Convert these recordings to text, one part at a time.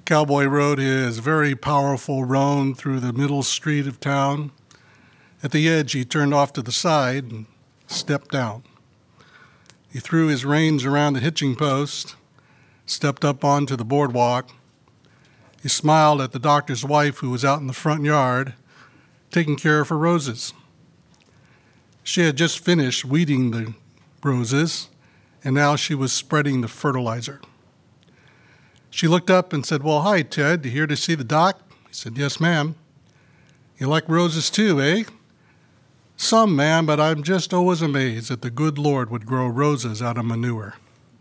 cowboy rode his very powerful roan through the middle street of town. At the edge, he turned off to the side and stepped down. He threw his reins around the hitching post, stepped up onto the boardwalk. He smiled at the doctor's wife who was out in the front yard taking care of her roses. She had just finished weeding the roses, and now she was spreading the fertilizer. She looked up and said, "Well, hi, Ted. You here to see the doc?" He said, "Yes, ma'am." "You like roses too, eh?" "Some, ma'am, but I'm just always amazed that the good Lord would grow roses out of manure."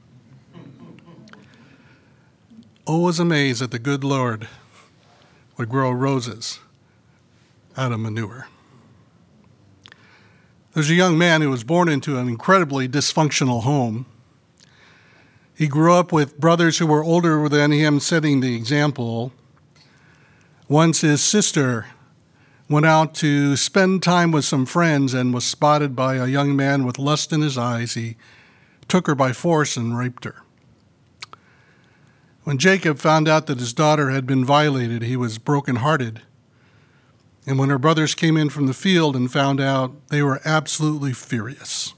Always amazed that the good Lord would grow roses out of manure. There's a young man who was born into an incredibly dysfunctional home. He grew up with brothers who were older than him, setting the example. Once his sister went out to spend time with some friends and was spotted by a young man with lust in his eyes. He took her by force and raped her. When Jacob found out that his daughter had been violated, he was brokenhearted. And when her brothers came in from the field and found out, they were absolutely furious.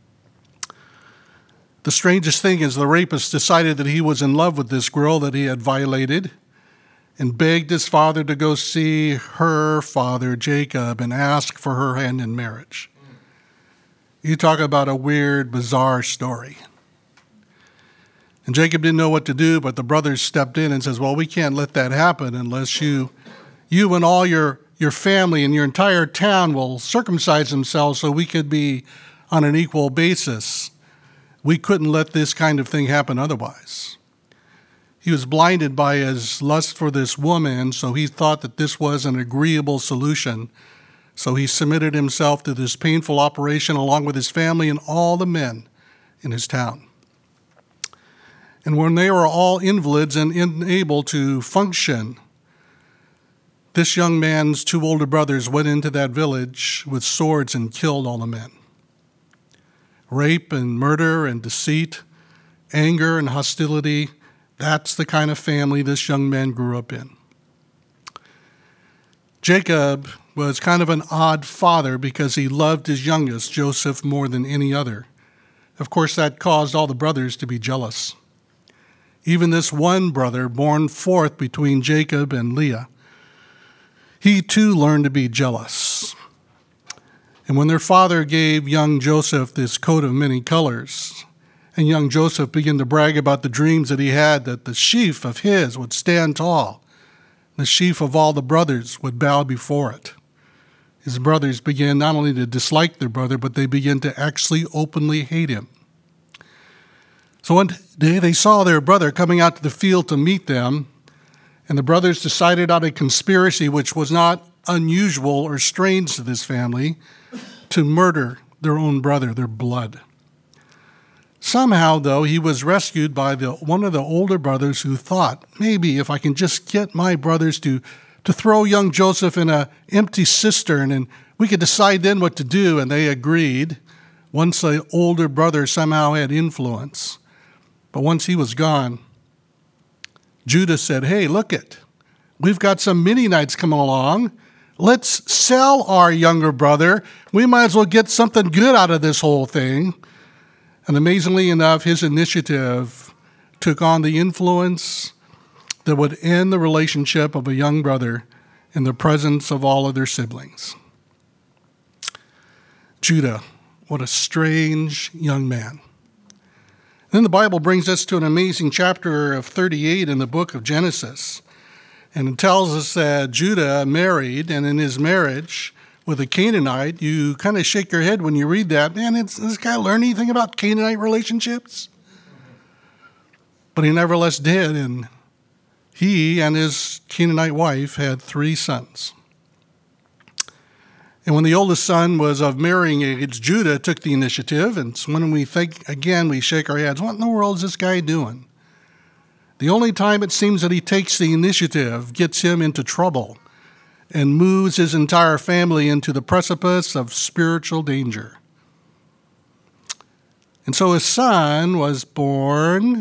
The strangest thing is the rapist decided that he was in love with this girl that he had violated and begged his father to go see her father, Jacob, and ask for her hand in marriage. You talk about a weird, bizarre story. And Jacob didn't know what to do, but the brothers stepped in and says, "Well, we can't let that happen unless you and all your family and your entire town will circumcise themselves so we could be on an equal basis. We couldn't let this kind of thing happen otherwise." He was blinded by his lust for this woman, so he thought that this was an agreeable solution. So he submitted himself to this painful operation along with his family and all the men in his town. And when they were all invalids and unable to function, this young man's two older brothers went into that village with swords and killed all the men. Rape and murder and deceit, anger and hostility, that's the kind of family this young man grew up in. Jacob was kind of an odd father because he loved his youngest, Joseph, more than any other. Of course, that caused all the brothers to be jealous. Even this one brother, born fourth between Jacob and Leah, he too learned to be jealous. And when their father gave young Joseph this coat of many colors, and young Joseph began to brag about the dreams that he had, that the sheaf of his would stand tall, the sheaf of all the brothers would bow before it. His brothers began not only to dislike their brother, but they began to actually openly hate him. So one day they saw their brother coming out to the field to meet them, and the brothers decided on a conspiracy which was not unusual or strange to this family, to murder their own brother, their blood. Somehow, though, he was rescued by one of the older brothers who thought, maybe if I can just get my brothers to throw young Joseph in an empty cistern and we could decide then what to do, and they agreed. Once the older brother somehow had influence. But once he was gone, Judah said, "Hey, look it. We've got some Midianites coming along. Let's sell our younger brother. We might as well get something good out of this whole thing." And amazingly enough, his initiative took on the influence that would end the relationship of a young brother in the presence of all of their siblings. Judah, what a strange young man. Then the Bible brings us to an amazing chapter of 38 in the book of Genesis. And it tells us that Judah married, and in his marriage with a Canaanite, you kind of shake your head when you read that. Man, does this guy learn anything about Canaanite relationships? But he nevertheless did, and he and his Canaanite wife had 3 sons. And when the oldest son was of marrying age, Judah took the initiative, and when we think, again, we shake our heads, what in the world is this guy doing? The only time it seems that he takes the initiative gets him into trouble and moves his entire family into the precipice of spiritual danger. And so his son was born,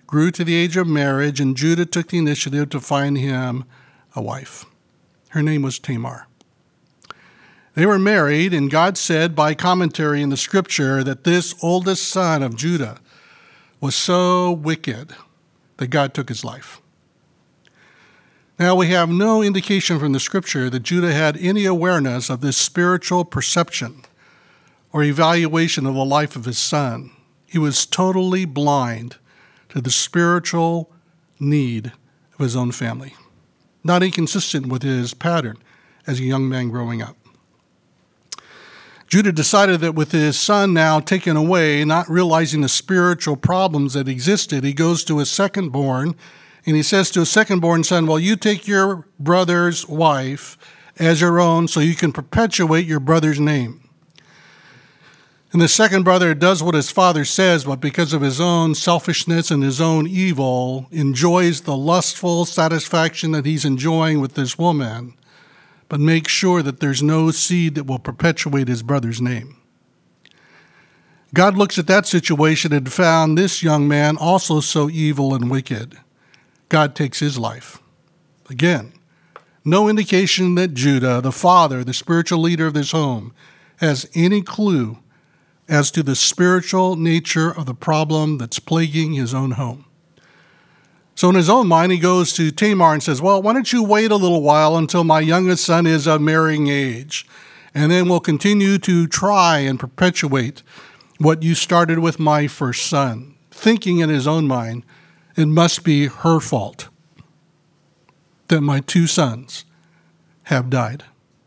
grew to the age of marriage, and Judah took the initiative to find him a wife. Her name was Tamar. They were married, and God said by commentary in the scripture that this oldest son of Judah was so wicked that God took his life. Now, we have no indication from the scripture that Judah had any awareness of this spiritual perception or evaluation of the life of his son. He was totally blind to the spiritual need of his own family, not inconsistent with his pattern as a young man growing up. Judah decided that with his son now taken away, not realizing the spiritual problems that existed, he goes to his second-born, and he says to his second-born son, well, you take your brother's wife as your own so you can perpetuate your brother's name. And the second brother does what his father says, but because of his own selfishness and his own evil, enjoys the lustful satisfaction that he's enjoying with this woman, but makes sure that there's no seed that will perpetuate his brother's name. God looks at that situation and found this young man also so evil and wicked. God takes his life. Again, no indication that Judah, the father, the spiritual leader of this home, has any clue as to the spiritual nature of the problem that's plaguing his own home. So in his own mind, he goes to Tamar and says, well, why don't you wait a little while until my youngest son is of marrying age, and then we'll continue to try and perpetuate what you started with my first son, thinking in his own mind, it must be her fault that my two sons have died.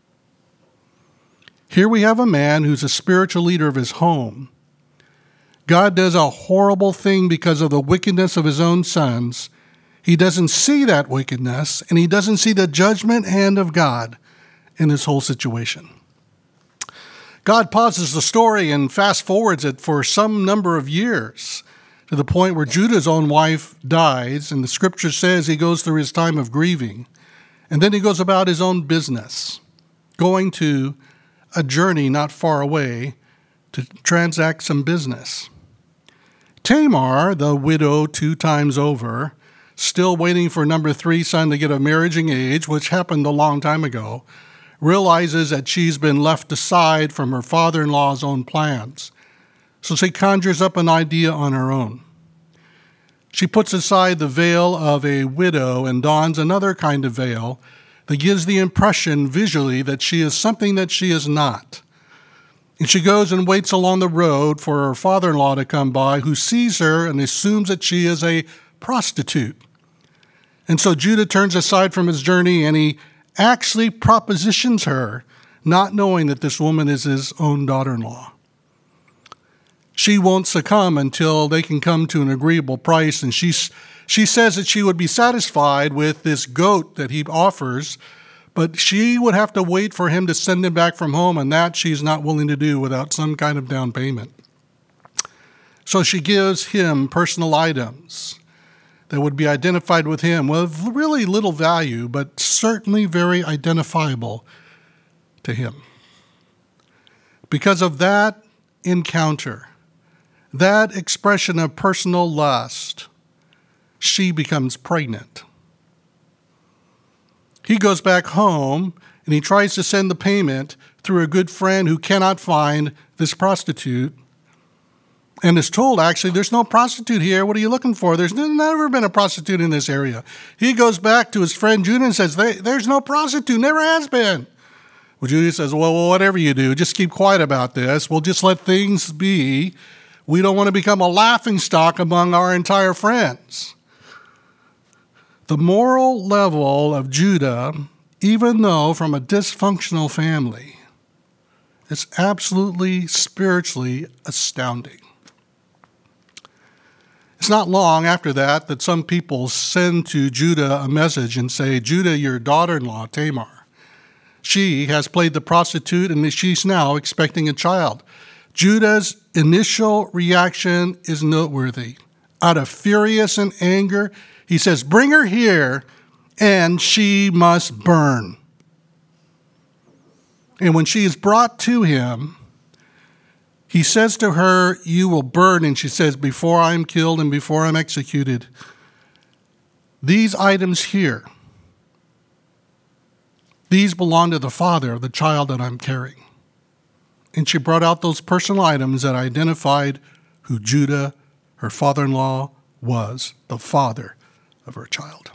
Here we have a man who's a spiritual leader of his home. God does a horrible thing because of the wickedness of his own sons. He doesn't see that wickedness, and he doesn't see the judgment hand of God in this whole situation. God pauses the story and fast forwards it for some number of years to the point where Judah's own wife dies, and the scripture says he goes through his time of grieving, and then he goes about his own business, going to a journey not far away to transact some business. Tamar, the widow 2 times over, still waiting for number 3 son to get of marriaging age, which happened a long time ago, realizes that she's been left aside from her father-in-law's own plans. So she conjures up an idea on her own. She puts aside the veil of a widow and dons another kind of veil that gives the impression visually that she is something that she is not. And she goes and waits along the road for her father-in-law to come by, who sees her and assumes that she is a prostitute. And so Judah turns aside from his journey and he actually propositions her, not knowing that this woman is his own daughter-in-law. She won't succumb until they can come to an agreeable price, and she says that she would be satisfied with this goat that he offers, but she would have to wait for him to send him back from home, and that she's not willing to do without some kind of down payment. So she gives him personal items that would be identified with him with really little value, but certainly very identifiable to him. Because of that encounter, that expression of personal lust, she becomes pregnant. He goes back home and he tries to send the payment through a good friend who cannot find this prostitute and is told, actually, there's no prostitute here. What are you looking for? There's never been a prostitute in this area. He goes back to his friend Judah and says, there's no prostitute, never has been. Well, Judah says, well, whatever you do, just keep quiet about this. We'll just let things be. We don't want to become a laughingstock among our entire friends. The moral level of Judah, even though from a dysfunctional family, is absolutely spiritually astounding. It's not long after that some people send to Judah a message and say, Judah, your daughter-in-law, Tamar, she has played the prostitute and she's now expecting a child. Judah's initial reaction is noteworthy. Out of furious and anger, he says, bring her here and she must burn. And when she is brought to him, He says to her, you will burn, and she says, before I am killed and before I'm executed, these items here, these belong to the father of the child that I'm carrying. And she brought out those personal items that identified who Judah, her father-in-law, was, the father of her child.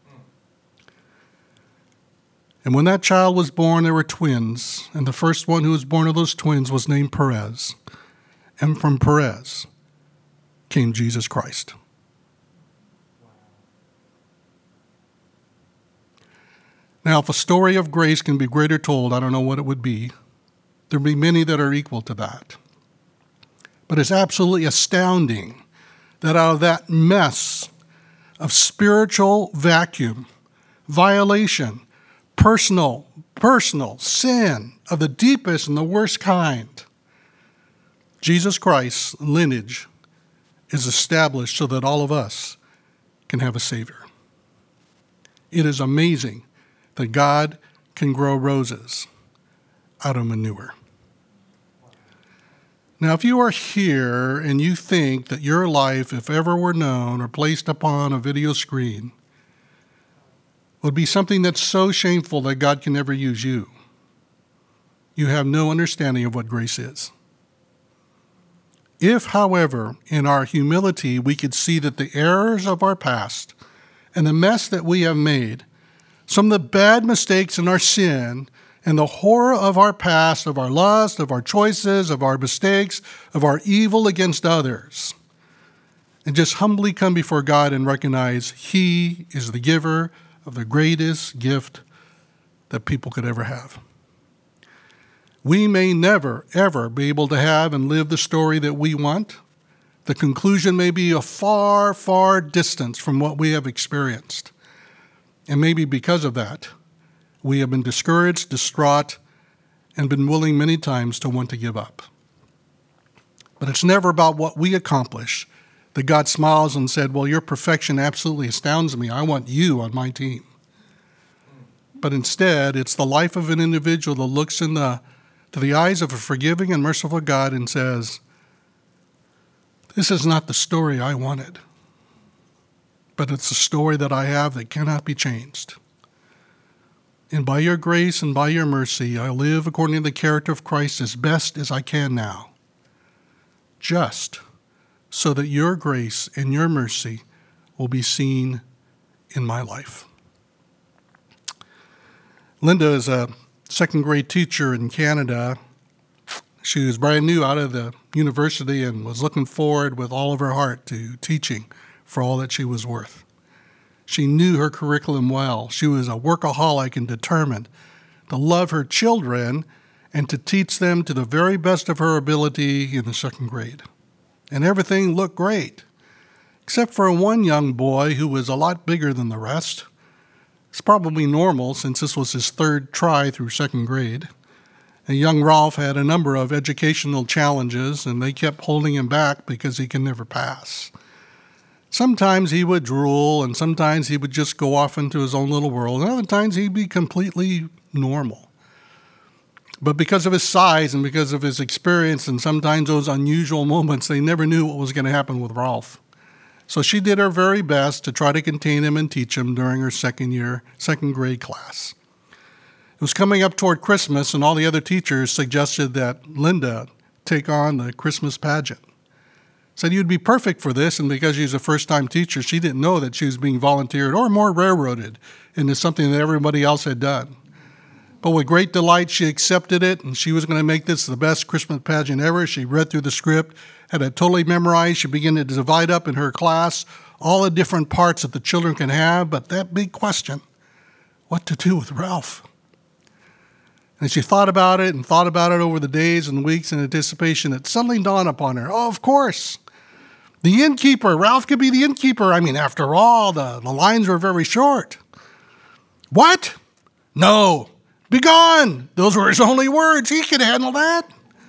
And when that child was born, there were twins, and the first one who was born of those twins was named Perez. And from Perez came Jesus Christ. Now, if a story of grace can be greater told, I don't know what it would be. There'll be many that are equal to that. But it's absolutely astounding that out of that mess of spiritual vacuum, violation, personal sin of the deepest and the worst kind, Jesus Christ's lineage is established so that all of us can have a Savior. It is amazing that God can grow roses out of manure. Now, if you are here and you think that your life, if ever were known or placed upon a video screen, would be something that's so shameful that God can never use you, you have no understanding of what grace is. If, however, in our humility, we could see that the errors of our past and the mess that we have made, some of the bad mistakes in our sin, and the horror of our past, of our lust, of our choices, of our mistakes, of our evil against others, and just humbly come before God and recognize He is the giver of the greatest gift that people could ever have. We may never, ever be able to have and live the story that we want. The conclusion may be a far, far distance from what we have experienced. And maybe because of that, we have been discouraged, distraught, and been willing many times to want to give up. But it's never about what we accomplish that God smiles and said, well, your perfection absolutely astounds me. I want you on my team. But instead, it's the life of an individual that looks to the eyes of a forgiving and merciful God and says, this is not the story I wanted, but it's a story that I have that cannot be changed. And by your grace and by your mercy, I live according to the character of Christ as best as I can now, just so that your grace and your mercy will be seen in my life. Linda is a second grade teacher in Canada. She was brand new out of the university and was looking forward with all of her heart to teaching for all that she was worth. She knew her curriculum well. She was a workaholic and determined to love her children and to teach them to the very best of her ability in the second grade. And everything looked great, except for one young boy who was a lot bigger than the rest. It's probably normal since this was his third try through second grade. And young Ralph had a number of educational challenges, and they kept holding him back because he could never pass. Sometimes he would drool, and sometimes he would just go off into his own little world, and other times he'd be completely normal. But because of his size and because of his experience and sometimes those unusual moments, they never knew what was going to happen with Ralph. So she did her very best to try to contain him and teach him during her second grade class. It was coming up toward Christmas, and all the other teachers suggested that Linda take on the Christmas pageant. Said you'd be perfect for this, and because she was a first-time teacher, she didn't know that she was being volunteered or more railroaded into something that everybody else had done. But with great delight, she accepted it, and she was going to make this the best Christmas pageant ever. She read through the script, had it totally memorized. She began to divide up in her class all the different parts that the children can have, but that big question, what to do with Ralph? And she thought about it over the days and weeks in anticipation. It suddenly dawned upon her, oh, of course, the innkeeper. Ralph could be the innkeeper. I mean, after all, the lines were very short. What? No. Begone! Those were his only words. He could handle that.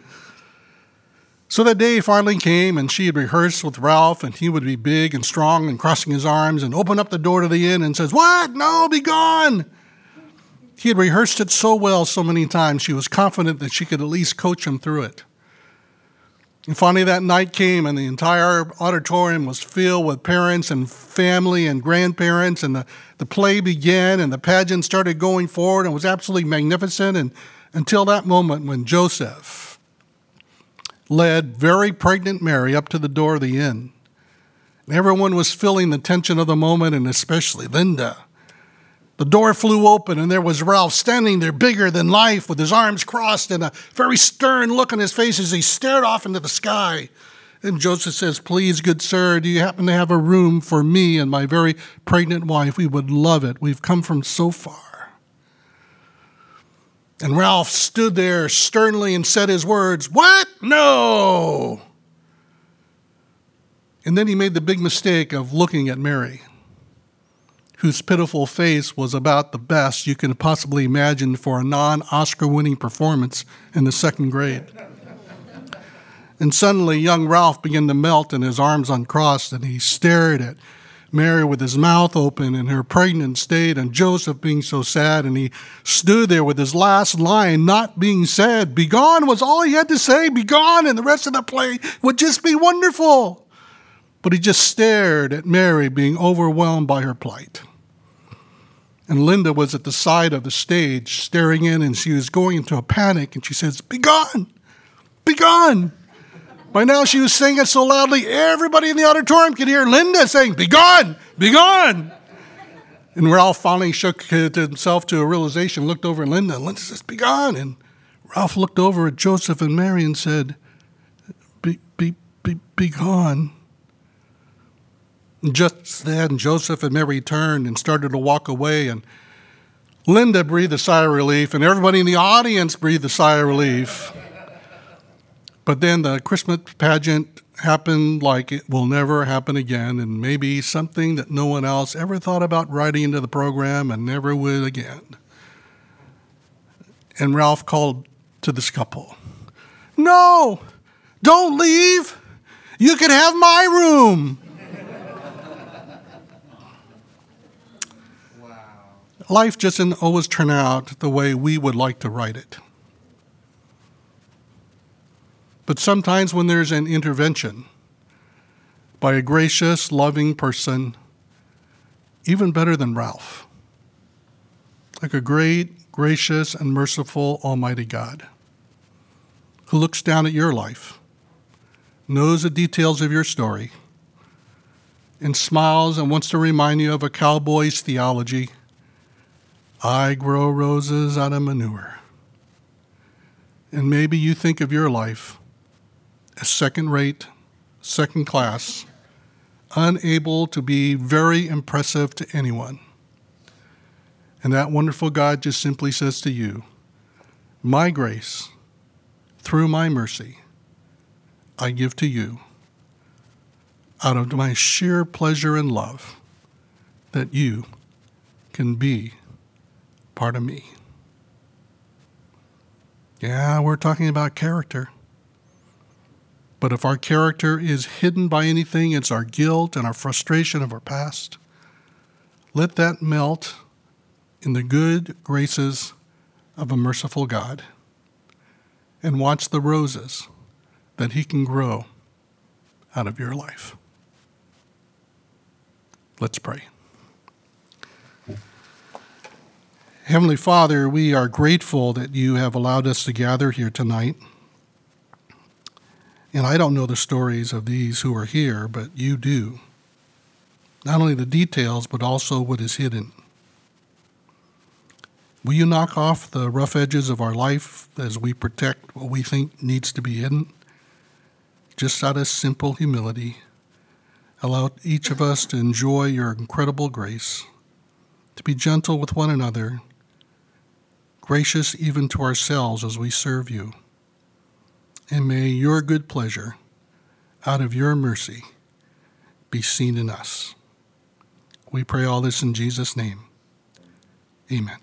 So that day finally came, and she had rehearsed with Ralph, and he would be big and strong and crossing his arms and open up the door to the inn and says, what? No, begone! He had rehearsed it so well so many times, she was confident that she could at least coach him through it. And finally that night came, and the entire auditorium was filled with parents and family and grandparents, and the play began, and the pageant started going forward, and it was absolutely magnificent, and until that moment when Joseph led very pregnant Mary up to the door of the inn. And everyone was feeling the tension of the moment, and especially Linda. The door flew open, and there was Ralph standing there bigger than life with his arms crossed and a very stern look on his face as he stared off into the sky. And Joseph says, "Please, good sir, do you happen to have a room for me and my very pregnant wife? We would love it. We've come from so far." And Ralph stood there sternly and said his words, "What? No!" And then he made the big mistake of looking at Mary, whose pitiful face was about the best you can possibly imagine for a non-Oscar-winning performance in the second grade. And suddenly, young Ralph began to melt and his arms uncrossed, and he stared at Mary with his mouth open in her pregnant state, and Joseph being so sad, and he stood there with his last line not being said. "Begone" was all he had to say, "begone," and the rest of the play would just be wonderful. But he just stared at Mary being overwhelmed by her plight. And Linda was at the side of the stage staring in, and she was going into a panic, and she says, "Begone! Begone!" By now she was saying it so loudly, everybody in the auditorium could hear Linda saying, "Begone! Begone!" And Ralph finally shook himself to a realization, looked over at Linda, and Linda says, "Begone!" And Ralph looked over at Joseph and Mary and said, "Begone." And just then, Joseph and Mary turned and started to walk away, and Linda breathed a sigh of relief, and everybody in the audience breathed a sigh of relief. But then the Christmas pageant happened like it will never happen again, and maybe something that no one else ever thought about writing into the program and never would again. And Ralph called to this couple, "No, don't leave. You can have my room." Life doesn't always turn out the way we would like to write it. But sometimes when there's an intervention by a gracious, loving person, even better than Ralph, like a great, gracious, and merciful Almighty God, who looks down at your life, knows the details of your story, and smiles and wants to remind you of a cowboy's theology, "I grow roses out of manure." And maybe you think of your life as second-rate, second-class, unable to be very impressive to anyone. And that wonderful God just simply says to you, "My grace, through my mercy, I give to you out of my sheer pleasure and love that you can be part of me." Yeah, we're talking about character. But if our character is hidden by anything, it's our guilt and our frustration of our past. Let that melt in the good graces of a merciful God, and watch the roses that He can grow out of your life. Let's pray. Heavenly Father, we are grateful that you have allowed us to gather here tonight. And I don't know the stories of these who are here, but you do. Not only the details, but also what is hidden. Will you knock off the rough edges of our life as we protect what we think needs to be hidden? Just out of simple humility, allow each of us to enjoy your incredible grace, to be gentle with one another, gracious even to ourselves as we serve you. And may your good pleasure, out of your mercy, be seen in us. We pray all this in Jesus' name. Amen.